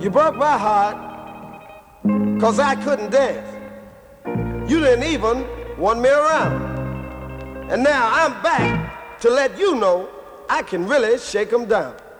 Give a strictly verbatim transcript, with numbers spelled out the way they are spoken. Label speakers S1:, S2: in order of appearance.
S1: You broke my heart cause I couldn't dance. You didn't even want me around. And now I'm back to let you know I can really shake 'em down.